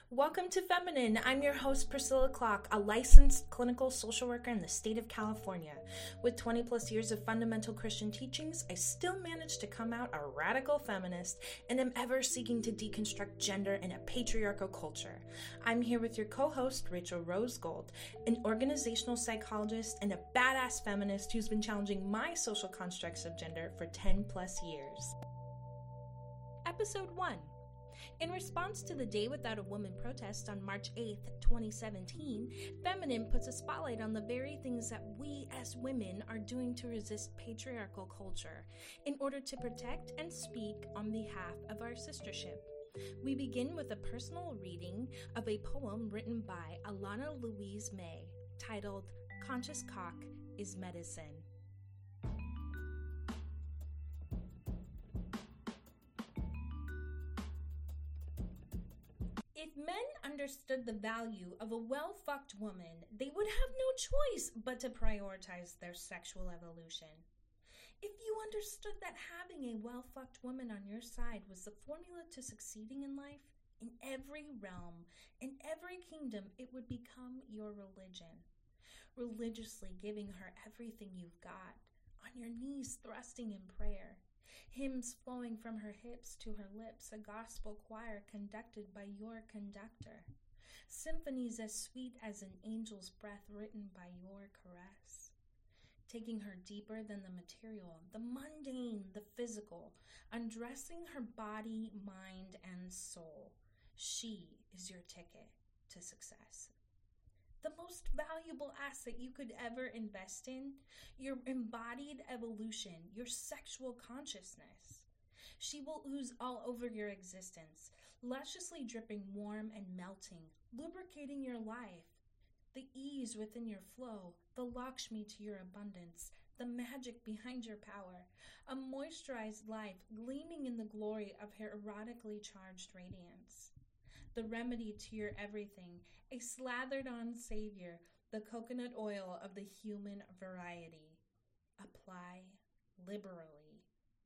Welcome to Feminine. I'm your host, Priscilla Clock, a licensed clinical social worker in the state of California. With 20 plus years of fundamental Christian teachings, I still manage to come out a radical feminist and am ever seeking to deconstruct gender in a patriarchal culture. I'm here with your co-host, Rachel Rose Gold, an organizational psychologist and a badass feminist who's been challenging my social constructs of gender for 10 plus years. Episode 1. In response to the Day Without a Woman protest on March 8th, 2017, Feminine puts a spotlight on the very things that we as women are doing to resist patriarchal culture in order to protect and speak on behalf of our sistership. We begin with a personal reading of a poem written by Alana Louise May titled Conscious Cock is Medicine. If men understood the value of a well-fucked woman, they would have no choice but to prioritize their sexual evolution. If you understood that having a well-fucked woman on your side was the formula to succeeding in life, in every realm, in every kingdom, it would become your religion. Religiously giving her everything you've got, on your knees thrusting in prayer. Hymns flowing from her hips to her lips, a gospel choir conducted by your conductor. Symphonies as sweet as an angel's breath written by your caress. Taking her deeper than the material, the mundane, the physical, undressing her body, mind, and soul. She is your ticket to success. The most valuable asset you could ever invest in, your embodied evolution, your sexual consciousness. She will ooze all over your existence, lusciously dripping warm and melting, lubricating your life. The ease within your flow, the Lakshmi to your abundance, the magic behind your power, a moisturized life gleaming in the glory of her erotically charged radiance. The remedy to your everything, a slathered-on savior, the coconut oil of the human variety. Apply liberally.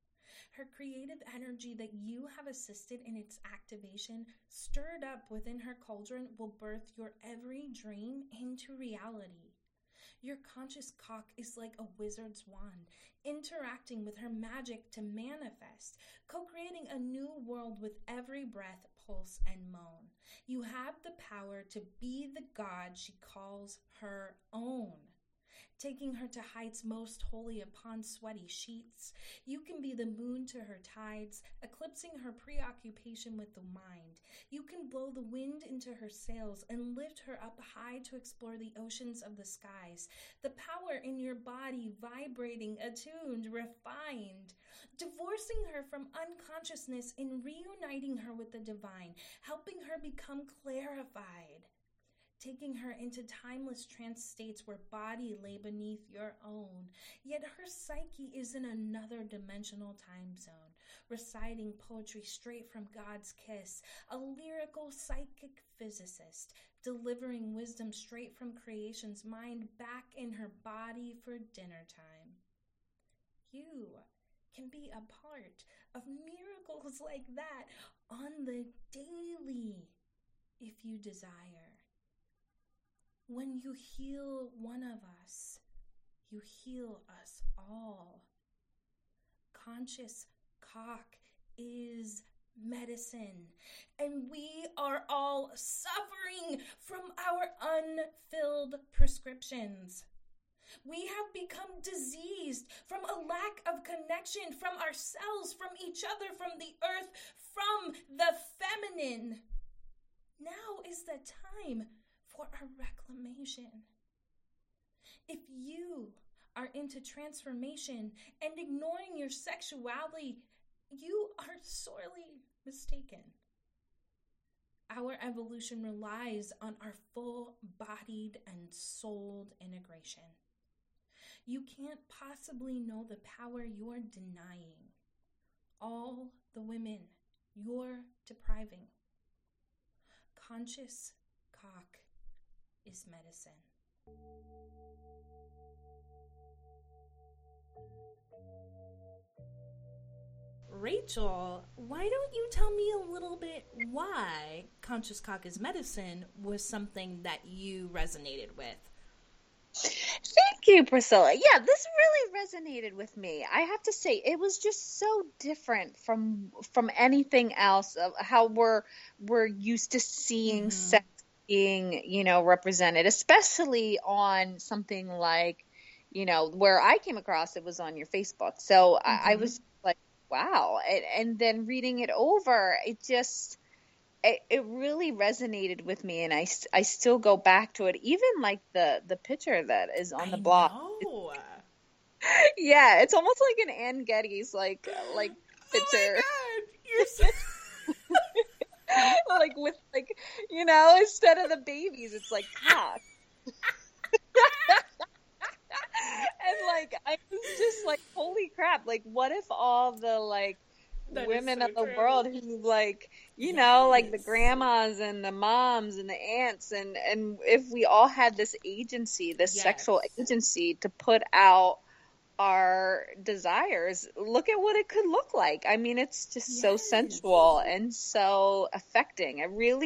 Her creative energy that you have assisted in its activation, stirred up within her cauldron, will birth your every dream into reality. Your conscious cock is like a wizard's wand, interacting with her magic to manifest, co-creating a new world with every breath, pulse, and moan. You have the power to be the God she calls her own, taking her to heights most holy upon sweaty sheets. You can be the moon to her tides, eclipsing her preoccupation with the mind. You can blow the wind into her sails and lift her up high to explore the oceans of the skies. The power in your body vibrating, attuned, refined, divorcing her from unconsciousness and reuniting her with the divine, helping her become clarified. Taking her into timeless trance states where body lay beneath your own, yet her psyche is in another dimensional time zone, reciting poetry straight from God's kiss, a lyrical psychic physicist, delivering wisdom straight from creation's mind back in her body for dinner time. You can be a part of miracles like that on the daily, if you desire. When you heal one of us, you heal us all. Conscious cock is medicine, and we are all suffering from our unfilled prescriptions. We have become diseased from a lack of connection from ourselves, from each other, from the earth, from the feminine. Now is the time for a reclamation. If you are into transformation and ignoring your sexuality, you are sorely mistaken. Our evolution relies on our full-bodied and souled integration. You can't possibly know the power you're denying. All the women you're depriving. Conscious cock is medicine. Rachel, why don't you tell me a little bit why Conscious Cock is Medicine was something that you resonated with? Thank you, Priscilla. Yeah, this really resonated with me. I have to say, it was just so different from anything else of how we're used to seeing sex being, represented, especially on something like, where I came across it was on your Facebook. So I was like, wow. And then reading it over, it really resonated with me, and I still go back to it, even like the picture that is on the blog. Know. Yeah, it's almost like an Ann Getty's like picture. Oh my God, you're so... like with instead of the babies, it's like cock. And like I was just like, holy crap! Like, what if all the like women of the world who like like the grandmas and the moms and the aunts and if we all had this agency, this sexual agency to put out our desires, look at what it could look like. I mean, it's just so sensual and so affecting.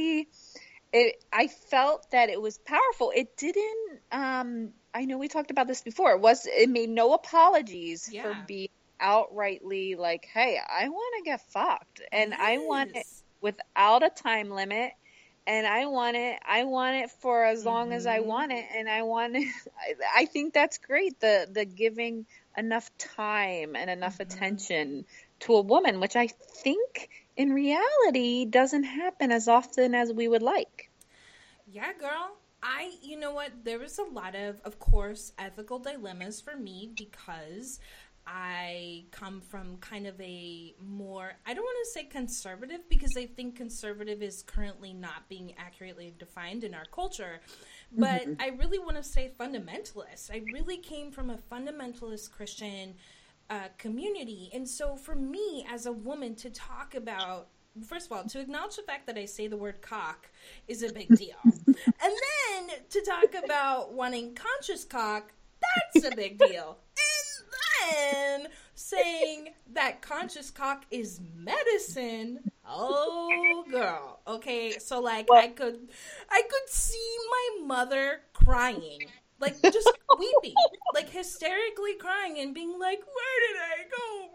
I felt that it was powerful. It didn't I know we talked about this before. It made no apologies for being outrightly like, hey, I want to get fucked, and I want it without a time limit, and I want it for as long as I want it, and I think that's great, the giving enough time and enough attention to a woman, which I think in reality doesn't happen as often as we would like. Yeah, girl. You know what, there was a lot of course, ethical dilemmas for me because I come from kind of a more, I don't want to say conservative because I think conservative is currently not being accurately defined in our culture, but I really want to say fundamentalist. I really came from a fundamentalist Christian community. And so for me as a woman to talk about, first of all, to acknowledge the fact that I say the word cock is a big deal. And then to talk about wanting conscious cock, that's a big deal. And saying that conscious cock is medicine, oh girl. Okay, so like I could see my mother crying, like just weeping, like hysterically crying and being like, where did I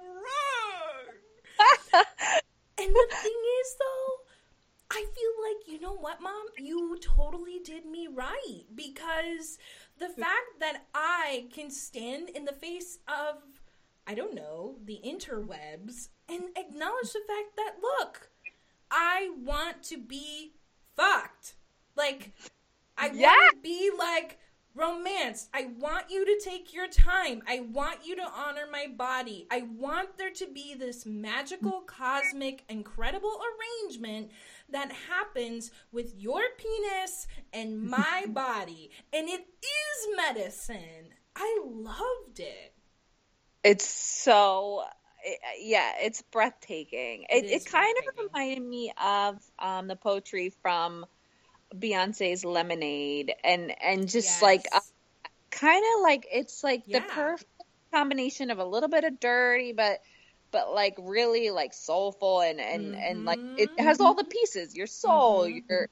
go wrong? And the thing is, though, I feel like, you know what, Mom? You totally did me right. Because the fact that I can stand in the face of, I don't know, the interwebs and acknowledge the fact that, look, I want to be fucked. Like, I want to be, like, romance. I want you to take your time. I want you to honor my body. I want there to be this magical, cosmic, incredible arrangement that happens with your penis and my body. And it is medicine. I loved it. It's so, it's breathtaking. It kind of reminded me of the poetry from Beyonce's Lemonade, and just like kind of like it's like the perfect combination of a little bit of dirty but like really like soulful and like it has all the pieces, your soul,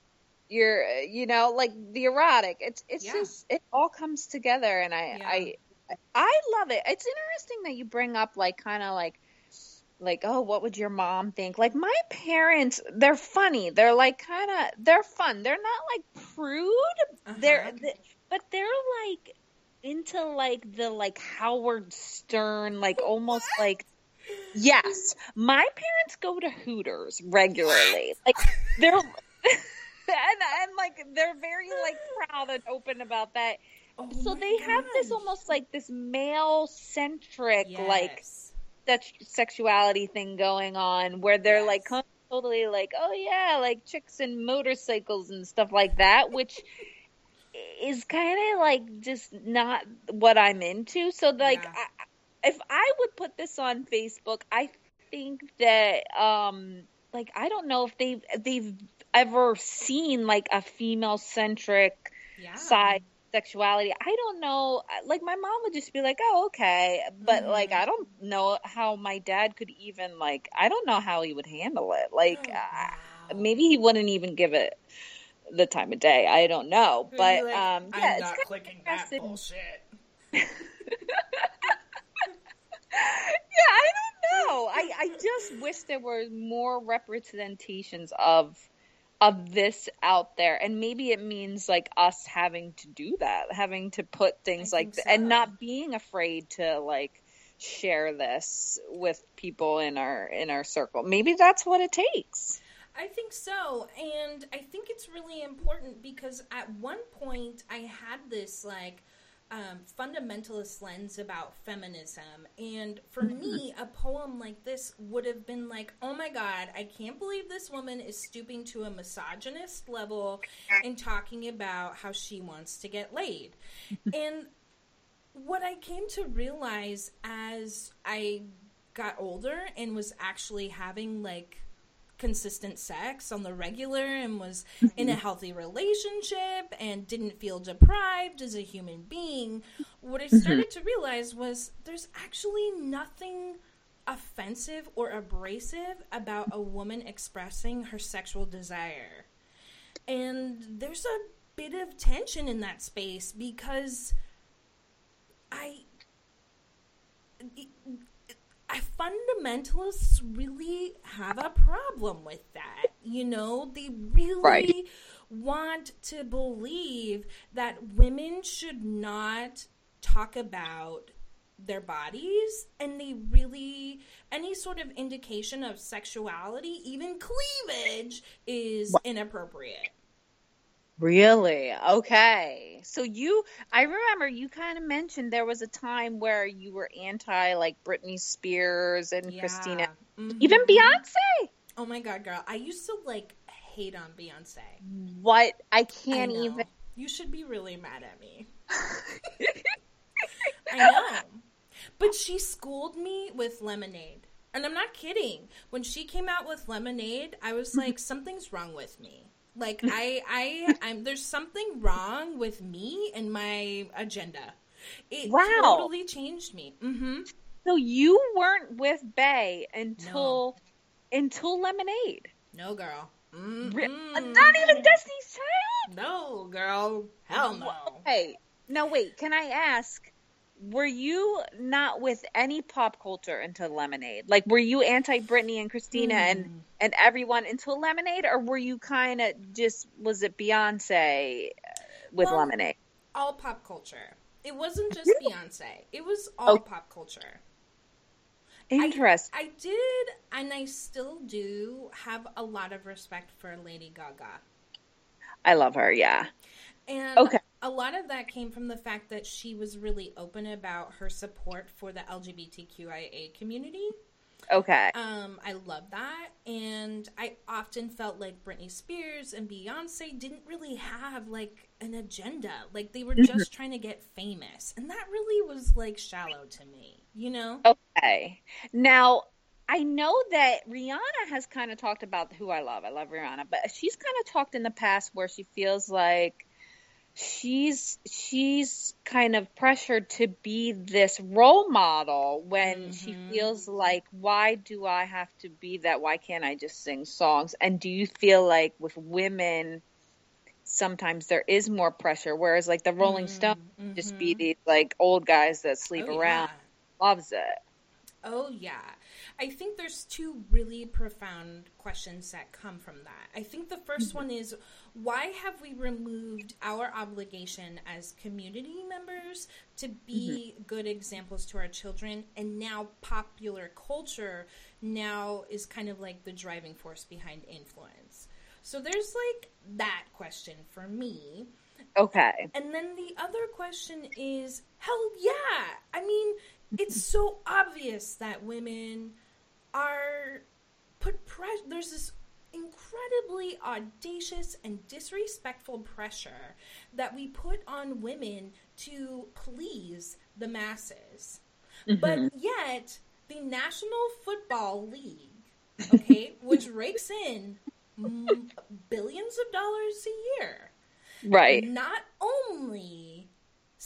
your like the erotic, it's just, it all comes together, and I love it. It's interesting that you bring up like kind of like, oh, what would your mom think? Like my parents, they're funny. They're like they're fun. They're not like prude. But they're like into like the like Howard Stern, like almost like, yes. My parents go to Hooters regularly. Like they're, and like they're very like proud and open about that. Oh, so they have this almost like this male centric like sexuality thing going on where they're like totally like, oh yeah, like chicks and motorcycles and stuff like that, which is kind of like just not what I'm into. So like if I would put this on Facebook, I think that like I don't know if they've ever seen like a female centric side sexuality. I don't know. Like, my mom would just be like, oh, okay. But, like, I don't know how my dad could even, like, I don't know how he would handle it. Like, maybe he wouldn't even give it the time of day. I don't know. But, like, yeah, I'm not clicking that bullshit. Yeah, I don't know. I just wish there were more representations of this out there, and maybe it means like us having to do that, having to put things like that, and not being afraid to like share this with people in our circle. Maybe that's what it takes. I think so, and I think it's really important because at one point I had this like fundamentalist lens about feminism, and for me a poem like this would have been like, oh my god, I can't believe this woman is stooping to a misogynist level and talking about how she wants to get laid. And what I came to realize as I got older and was actually having like consistent sex on the regular and was in a healthy relationship and didn't feel deprived as a human being, what I started to realize was there's actually nothing offensive or abrasive about a woman expressing her sexual desire. And there's a bit of tension in that space because fundamentalists really have a problem with that. You know, they really want to believe that women should not talk about their bodies, and they really, any sort of indication of sexuality, even cleavage, is inappropriate. Really? Okay. So I remember you kind of mentioned there was a time where you were anti like Britney Spears and Christina, even Beyonce. Oh my God, girl. I used to like hate on Beyonce. What? I can't even. You should be really mad at me. I know. But she schooled me with Lemonade. And I'm not kidding. When she came out with Lemonade, I was like, something's wrong with me. Like, I'm there's something wrong with me and my agenda. It totally changed me. So you weren't with Bey until Lemonade? No, girl. Not even Destiny's Child? No, girl. Hell no. Okay. Now, wait. Can I ask, were you not with any pop culture until Lemonade? Like, were you anti-Britney and Christina and everyone until Lemonade? Or were you kind of just, was it Beyonce with Lemonade? All pop culture. It wasn't just Beyonce. It was all pop culture. Interesting. I did, and I still do, have a lot of respect for Lady Gaga. I love her, yeah. And a lot of that came from the fact that she was really open about her support for the LGBTQIA community. Okay. I love that. And I often felt like Britney Spears and Beyonce didn't really have like an agenda. Like they were just trying to get famous. And that really was like shallow to me, you know? Okay. Now, I know that Rihanna has kind of talked about who I love. I love Rihanna. But she's kind of talked in the past where she feels like she's kind of pressured to be this role model when she feels like, why do I have to be that? Why can't I just sing songs? And do you feel like with women, sometimes there is more pressure, whereas like the Rolling Stones just be these like old guys that sleep around? Loves it. Oh, yeah. I think there's two really profound questions that come from that. I think the first one is, why have we removed our obligation as community members to be good examples to our children, and now popular culture now is kind of like the driving force behind influence? So there's like that question for me. Okay. And then the other question is, hell yeah. I mean, it's so obvious that women are put pressure. There's this incredibly audacious and disrespectful pressure that we put on women to please the masses. But yet, the National Football League, okay, which rakes in billions of dollars a year, right, not only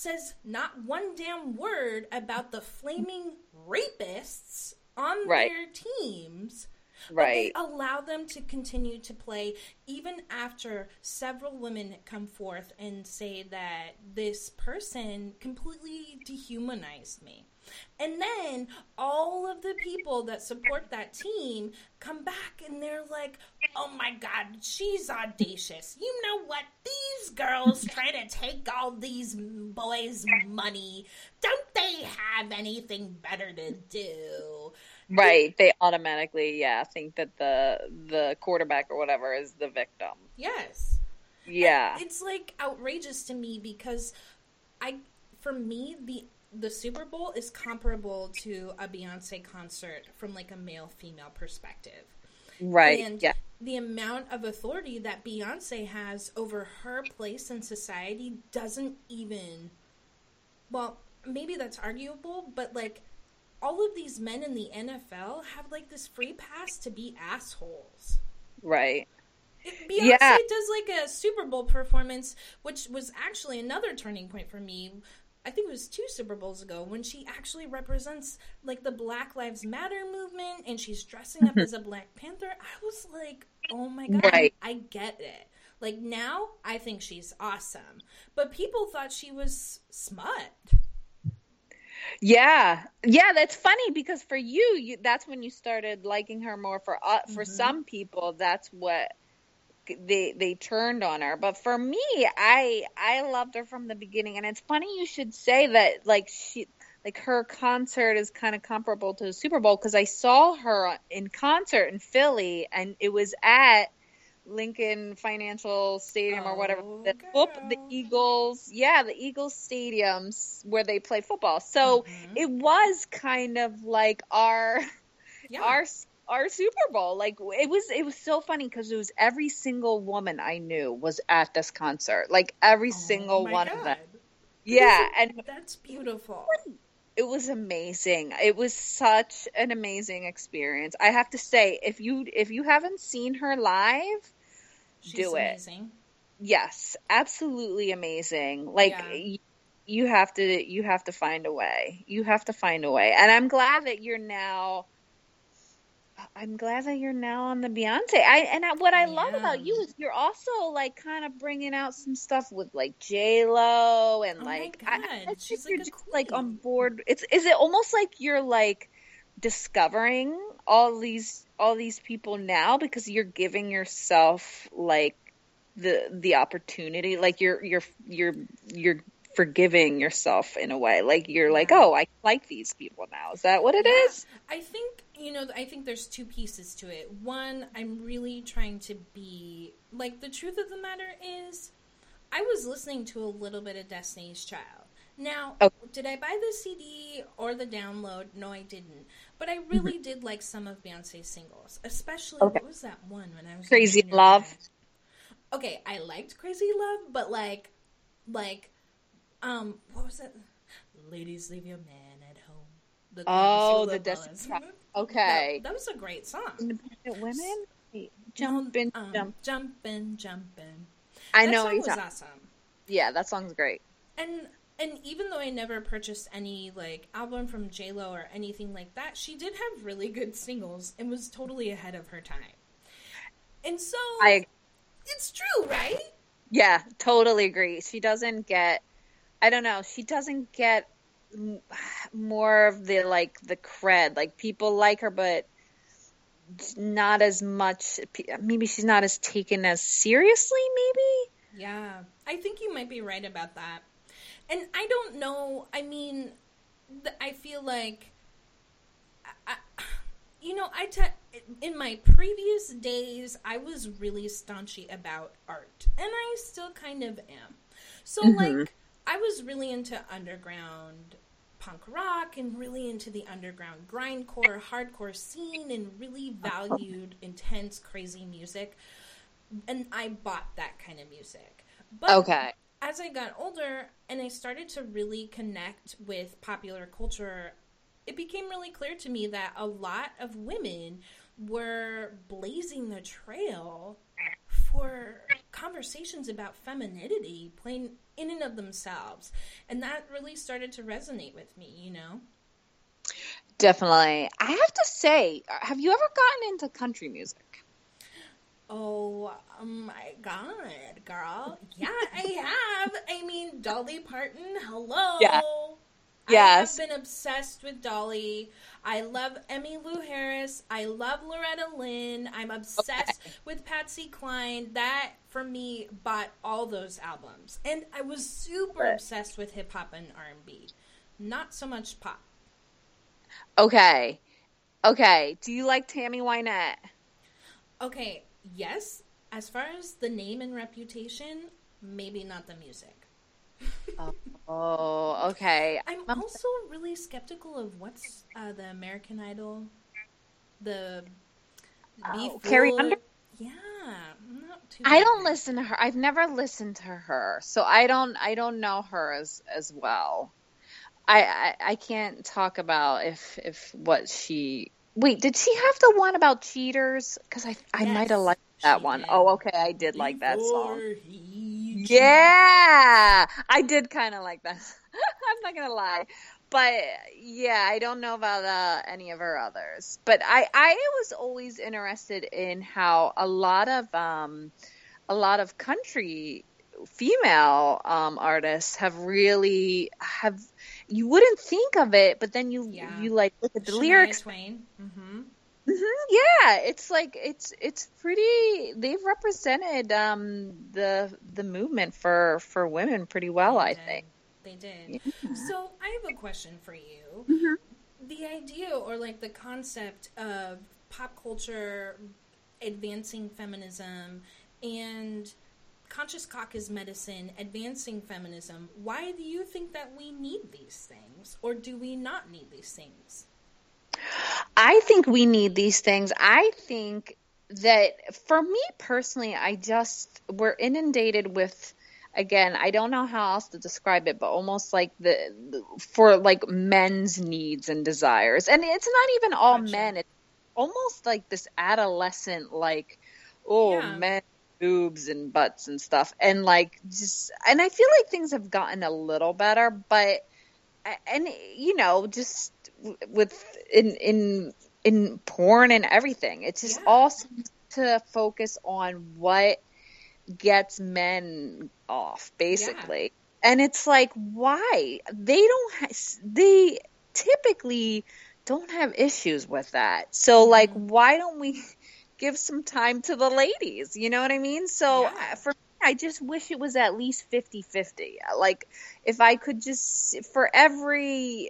says not one damn word about the flaming rapists on Right. their teams. Right. But they allow them to continue to play even after several women come forth and say that this person completely dehumanized me. And then all of the people that support that team come back and they're like, oh my God, she's audacious. You know what? These girls try to take all these boys' money. Don't they have anything better to do? Right. They automatically, think that the quarterback or whatever is the victim. Yes. Yeah. And it's like outrageous to me because for me, the Super Bowl is comparable to a Beyonce concert from like a male-female perspective. Right. And the amount of authority that Beyonce has over her place in society doesn't even, well, maybe that's arguable, but like all of these men in the NFL have like this free pass to be assholes. Right. Beyonce does like a Super Bowl performance, which was actually another turning point for me. I think it was 2 Super Bowls ago when she actually represents like the Black Lives Matter movement and she's dressing up as a Black Panther. I was like, oh my God, right. I get it. Like now I think she's awesome. But people thought she was smut. Yeah. Yeah, that's funny because for you that's when you started liking her more. For some people, that's what they turned on her. But for me, I loved her from the beginning. And it's funny you should say that, like, her concert is kind of comparable to the Super Bowl because I saw her in concert in Philly, and it was at Lincoln Financial Stadium or whatever. The Eagles, the Eagles stadiums where they play football. So it was kind of like our Super Bowl. Like it was so funny because it was every single woman I knew was at this concert. Like every single one of them. Yeah, and that's beautiful. It was amazing. It was such an amazing experience. I have to say, if you haven't seen her live, do it. Amazing. Yes, absolutely amazing. Like you have to find a way. You have to find a way. And I'm glad that you're now on the Beyonce. What I love about you is you're also like kind of bringing out some stuff with like J-Lo and like I she's you're just like on board. Is it almost like you're like discovering all these people now because you're giving yourself like the opportunity, like you're forgiving yourself in a way, like you're like, oh, I like these people now. Is that what it is? I think there's 2 pieces to it. One, I'm really trying to be like, the truth of the matter is I was listening to a little bit of Destiny's Child. Now, did I buy the CD or the download? No, I didn't. But I really did like some of Beyonce's singles, especially what was that one when I was Crazy Love? Okay, I liked Crazy Love, but like what was it? Ladies, leave your man at home. The Destiny's Child. Okay. That was a great song. Independent Women? Jumpin'. I know that song was awesome. Yeah, that song's great. And even though I never purchased any like album from J-Lo or anything like that, she did have really good singles and was totally ahead of her time. And so it's true, right? Yeah, totally agree. She doesn't get more of the like the cred. Like people like her, but not as much. Maybe she's not as taken as seriously. Maybe. Yeah, I think you might be right about that. And I don't know. I mean, I feel like, in my previous days, I was really staunchy about art, and I still kind of am. So like, I was really into underground punk rock and really into the underground grindcore, hardcore scene and really valued intense, crazy music. And I bought that kind of music. But as I got older and I started to really connect with popular culture, it became really clear to me that a lot of women were blazing the trail for conversations about femininity plain in and of themselves. And that really started to resonate with me, you know? Definitely. I have to say, have you ever gotten into country music? Oh my God, girl. Yeah, I have. I mean, Dolly Parton, hello. Yeah. I Yes. have been obsessed with Dolly. I love Emmylou Harris. I love Loretta Lynn. I'm obsessed with Patsy Cline. That, for me, bought all those albums. And I was super obsessed with hip-hop and R&B. Not so much pop. Okay. Do you like Tammy Wynette? Okay, yes. As far as the name and reputation, maybe not the music. Oh, okay. I'm also really skeptical of what's the American Idol, the Carrie Underwood. Yeah, I'm not too. I don't listen to her. I've never listened to her, so I don't know her as well. I can't talk about if what she. Wait, did she have the one about cheaters? Because I might have liked that one. Did. Oh, okay, I did like that song. Yeah, I did kind of like that. I'm not gonna lie, but yeah, I don't know about any of her others. But I was always interested in how a lot of country female artists have you wouldn't think of it, but then you like look at the lyrics. Twain. Mm-hmm. Yeah, it's like it's pretty. They've represented the movement for women pretty well, I think. They did. Yeah. So I have a question for you. Mm-hmm. The idea or like the concept of pop culture advancing feminism and conscious cock is medicine, advancing feminism. Why do you think that we need these things? Or do we not need these things? I think we need these things. I think that for me personally, we're inundated with, again, I don't know how else to describe it, but almost like for like men's needs and desires. And it's not even all men. It's almost like this adolescent, like, men. Boobs and butts and stuff, and like and I feel like things have gotten a little better, but just with in porn and everything, it's just all seems to focus on what gets men off, basically, and it's like why they typically don't have issues with that, so like why don't we give some time to the ladies, you know what I mean? So for me, I just wish it was at least 50-50. Like if I could just, for every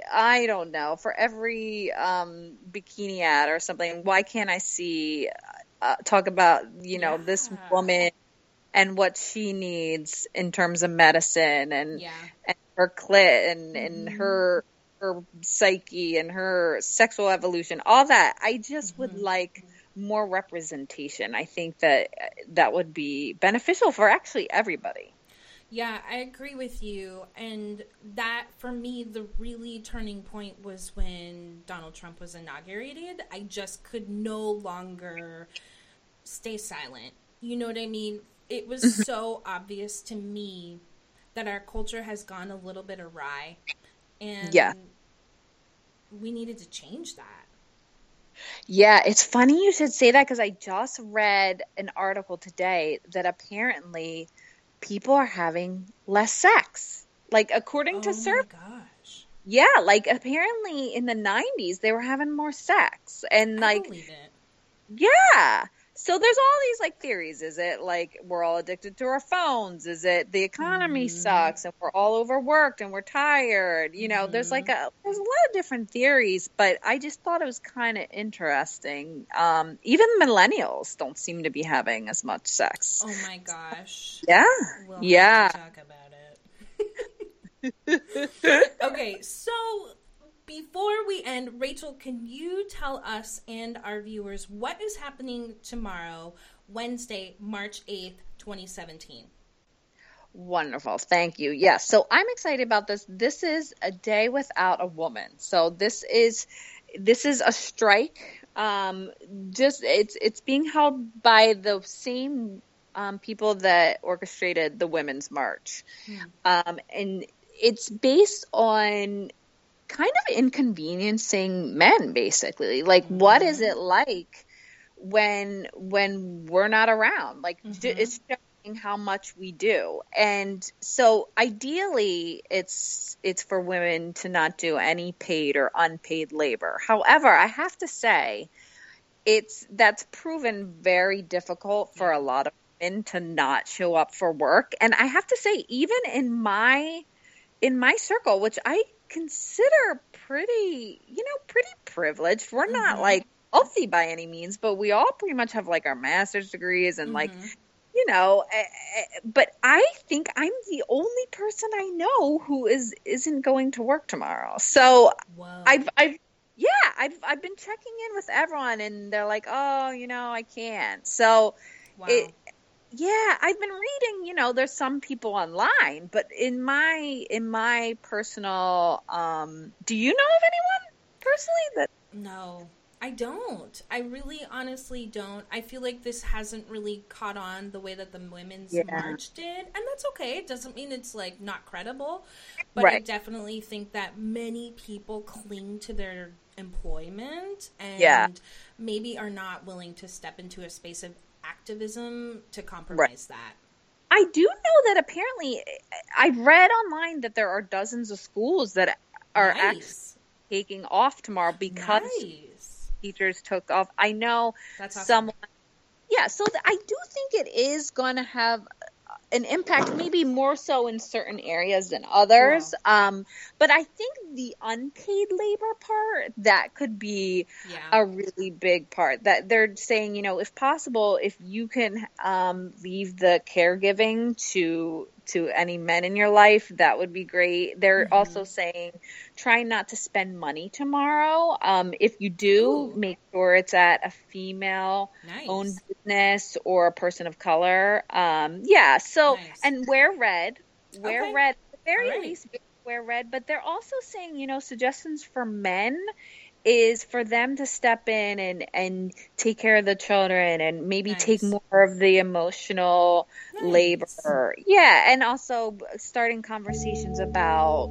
bikini ad or something, why can't I see, talk about, this woman and what she needs in terms of medicine and her clit and her psyche and her sexual evolution, all that. I just would like more representation. I think that would be beneficial for actually everybody. Yeah, I agree with you. And that, for me, the really turning point was when Donald Trump was inaugurated. I just could no longer stay silent. You know what I mean? It was so obvious to me that our culture has gone a little bit awry. And we needed to change that. Yeah, it's funny you should say that because I just read an article today that apparently people are having less sex. Like, according to surveys. Oh my gosh. Yeah, like apparently in the 90s they were having more sex. And I believe it. Yeah. So there's all these like theories. Is it like we're all addicted to our phones? Is it the economy sucks and we're all overworked and we're tired? There's there's a lot of different theories, but I just thought it was kind of interesting. Even millennials don't seem to be having as much sex. Oh my gosh. Yeah. We'll have to talk about it. Okay, so before we end, Rachel, can you tell us and our viewers what is happening tomorrow, Wednesday, March 8th, 2017? Wonderful. Thank you. Yes. So I'm excited about this. This is a day without a woman. So this is a strike. It's being held by the same people that orchestrated the Women's March. And it's based on kind of inconveniencing men, basically. Like, what is it like when we're not around? Like, it's showing how much we do. And so ideally it's for women to not do any paid or unpaid labor. However, I have to say that's proven very difficult for a lot of women to not show up for work. And I have to say, even in my circle, which I consider pretty privileged. We're not like wealthy by any means, but we all pretty much have like our master's degrees and like, but I think I'm the only person I know who isn't going to work tomorrow. So I've been checking in with everyone and they're like, oh, I can't. So I've been reading, there's some people online, but in my personal, do you know of anyone personally that? No, I don't. I really honestly don't. I feel like this hasn't really caught on the way that the Women's March did. And that's okay. It doesn't mean it's like not credible, but I definitely think that many people cling to their employment and maybe are not willing to step into a space of activism to compromise that. I do know that apparently I've read online that there are dozens of schools that are actually taking off tomorrow because teachers took off. I know someone. Yeah, so I do think it is going to have an impact, maybe more so in certain areas than others. But I think the unpaid labor part, that could be a really big part. That they're saying, if possible, if you can leave the caregiving to any men in your life, that would be great. They're also saying try not to spend money tomorrow. If you do, make sure it's at a female-owned business or a person of color. And wear red. Wear red. At the very least, wear red. But they're also saying, suggestions for men is for them to step in and take care of the children and maybe take more of the emotional labor. Yeah, and also starting conversations about,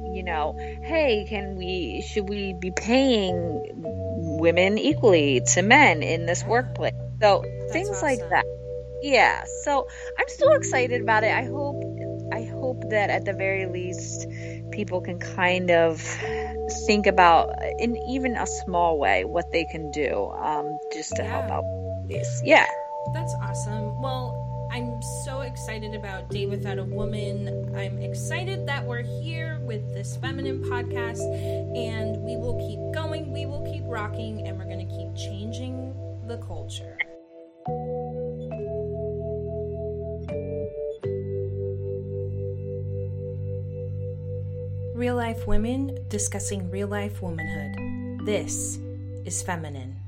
hey, should we be paying women equally to men in this workplace? So things like that. Yeah, so I'm still excited about it. I hope that at the very least people can kind of think about, in even a small way, what they can do just to help out this. Yeah. That's awesome. Well, I'm so excited about Day Without a Woman. I'm excited that we're here with this feminine podcast, and we will keep going, we will keep rocking, and we're going to keep changing the culture. Real life women discussing real life womanhood. This is Feminine.